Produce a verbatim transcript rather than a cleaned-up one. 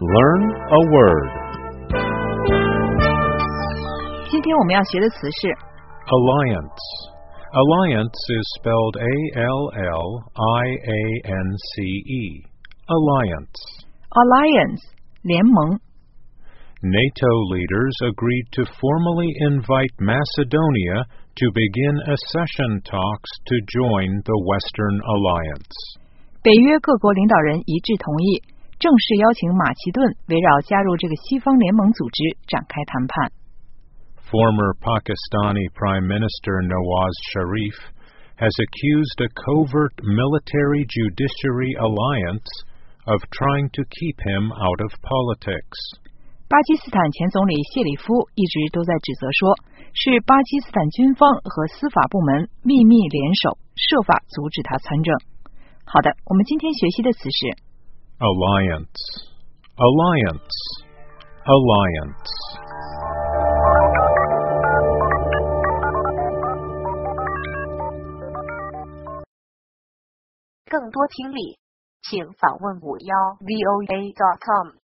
Learn a word. 今天我们要学的词是 Alliance. Alliance is spelled A L L I A N C E. Alliance. alliance 联盟。 NATO leaders agreed to formally invite Macedonia to begin accession talks to join the Western Alliance. 北约各国领导人一致同意，正式邀请马其顿围绕加入这个西方联盟组织展开谈判。 Former Pakistani Prime Minister Nawaz Sharif has accused a covert military judiciary alliance of trying to keep him out of politics. 巴基斯坦前总理谢里夫一直都在指责说，是巴基斯坦军方和司法部门秘密联手，设法阻止他参政。好的，我们今天学习的词是 Alliance. Alliance. Alliance. 更多听力，请访问五幺 V O A dot com。